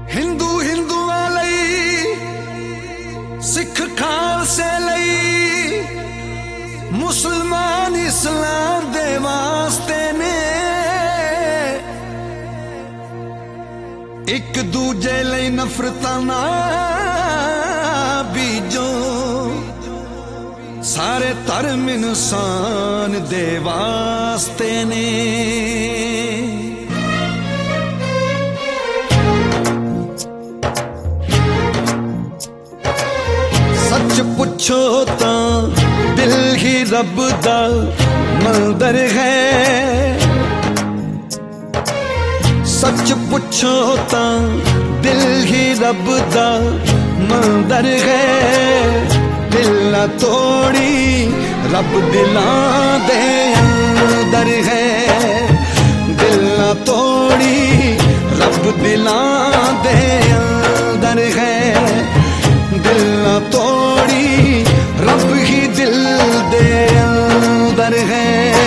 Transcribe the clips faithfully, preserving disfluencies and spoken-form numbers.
हिंदू हिंदुआं लई, सिख खालसे लई, मुसलमान इस्लाम दे वास्ते ने। एक दूजे लई नफरतां ना बीजो, सारे धर्म इंसान दे वास्ते ने। सच पुछो तां दिल ही रब दा मंदर है। सच पुछो तां दिल ही रब दा मंदर है। दिल ना तोड़ी रब दिलां दे अंदर है। दिल ना तोड़ी रब दिलां दे अंदर है। दिल ना तोड़ी रब ही दिल दे अंदर है।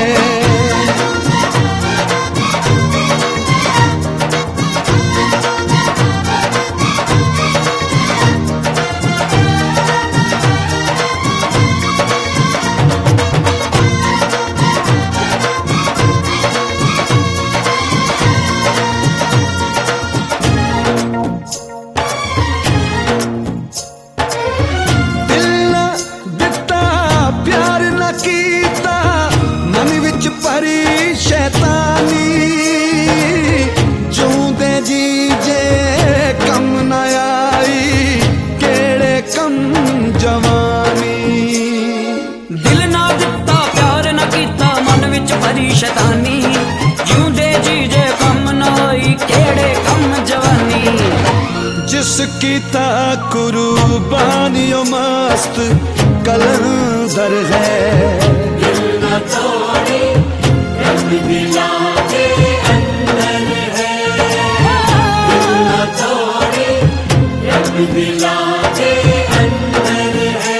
शैतानी जिउंदे जी जे कम नाई केड़े कम जवानी। जिसकी ता कुर्बानियों मस्त कलंदर है। दिल ना तोड़ी रब दिलां दे अंदर है। दिल ना तोड़ी रब दिलां दे अंदर है।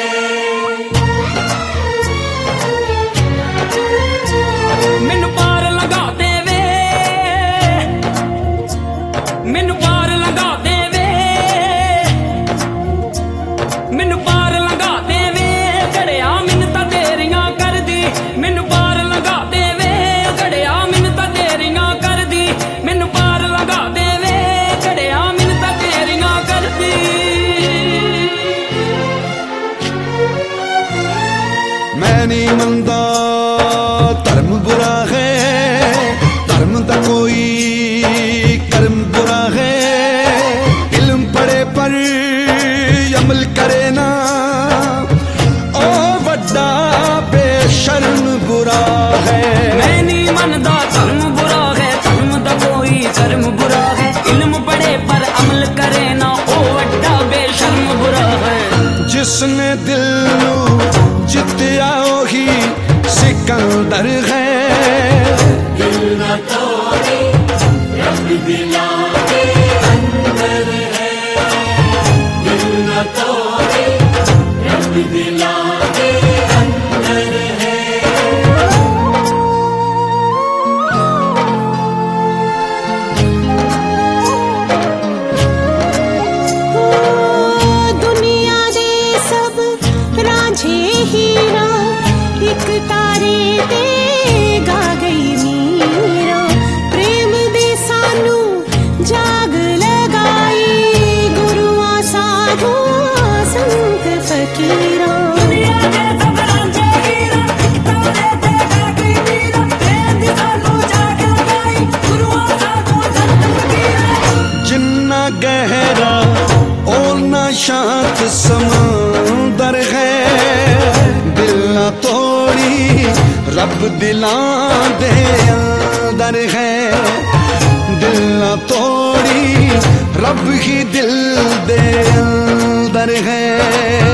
मैनू पार लगा देवे, मैनू पार लगा देवे, मैनू पार लगा देवे। घड़िया मिन्नतां तेरियां कर दी। मैनू पार लगा देवे, घड़िया मिन्नतां तेरियां कर दी। मैनू पार लगा देवे, घड़िया मिन्नतां तेरियां कर दी। मैं नहीं मनदा धर्म बुरा है, धर्म दा कोई कर्म बुरा है। इल्म पढ़े पर अमल करे ना, ओ वड्डा बेशर्म बुरा है। मैं नहीं मनदा धर्म बुरा है, धर्म दा कोई कर्म बुरा है। इल्म पढ़े पर अमल करे ना, ओ वड्डा बेशर्म बुरा है। जिसने दिल नू जित्या ओही सिकंदर है। दिल ना तोड़ी रब दिलां दे अंदर है। दिल ना तोड़ी रब दिलां दे अंदर है। दुनिया दे सब रांझे हीरा, एक तारे ते गा गई मीरा। प्रेम दे सानू जाग लगाई, गुरुआं साधुआं संत फकीरां। दुनिया दे सब रांझे हीरा, एक तारे ते गा गई मीरा। प्रेम दे सानू जाग लगाई, गुरुआं साधुआं संत फकीरां। जिन्ना गहरा ओना शांत समंदर है। दिल ना तोड़ी रब दिलां दे अंदर है। दिल ना तोड़ी रब ही दिल दे अंदर है।